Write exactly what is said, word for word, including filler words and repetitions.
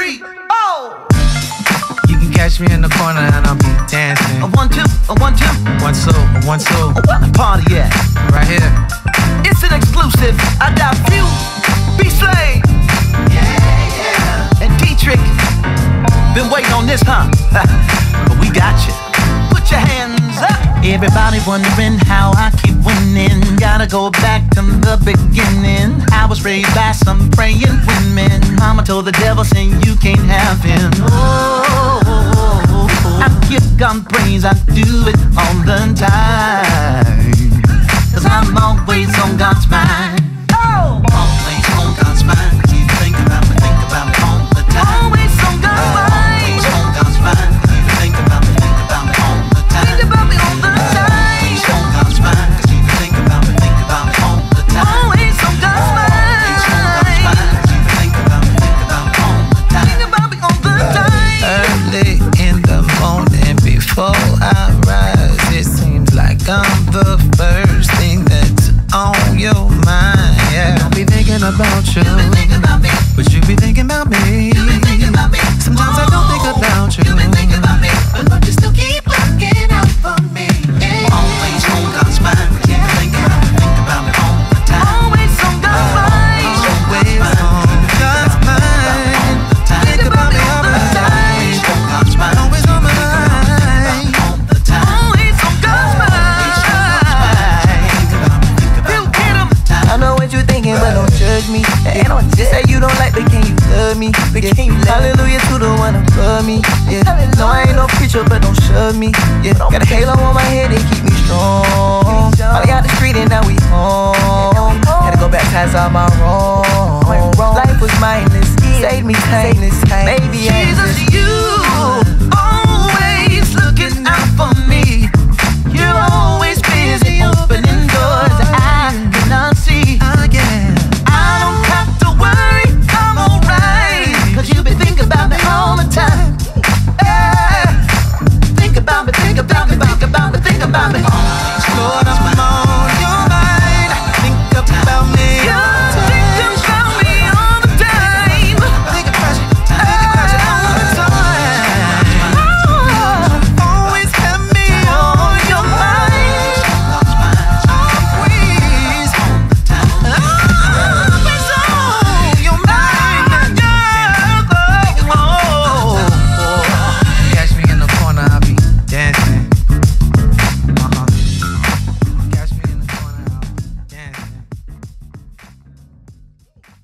three, oh! You can catch me in the corner and I'll be dancing. A one, two, a one, two. One, two, a one, two. Oh, where the party at? Right here. It's an exclusive. I got Few, B-Slade, yeah, yeah, and Dietrich. Been waiting on this, huh? But we got you. Put your hands up. Everybody wondering how I keep winning. Gotta go back to the beginning. I was raised by some praying women. Mama told the devil, saying you can't have him. Oh, I give God praise, I do it all the time. Cause I'm always on God's mind. Oh, always on God's mind. You think about me, think about me all the time. Always on God's mind. Always on God's mind. You think about me, think about me all the time. Think about me all the time. Always on God's mind. Cause you think about me, think about me all the time. Always on God's mind. Always on God's mind. You think about me, think about me all the time. Think about me all the time. Early in the morning before I rise, it seems like I'm the first thing that's on your mind. Yeah, I'll be thinking about you. You be thinking about me. But you be thinking about me. You be thinking about me. Sometimes I don't think about you. You be thinking about me. But Lord, you still keep looking out for me. Yeah. Always on God's mind. You be thinking about me, think about me all the time. Always on God's mind. Always on God's mind. Think about me all the time. Always on God's mind. Always on my mind. All the time. Always on God's mind. I know what you thinking, but don't judge me. And don't just say you don't like, but can you love me? But can you hallelujah to the one above me? Yeah. No, I ain't no preacher, but don't shove me. Yeah. Got a halo on my head, they keep me strong. Finally out the street and now we home. Had to go baptize all my wrong. Life was mindless, saved me time.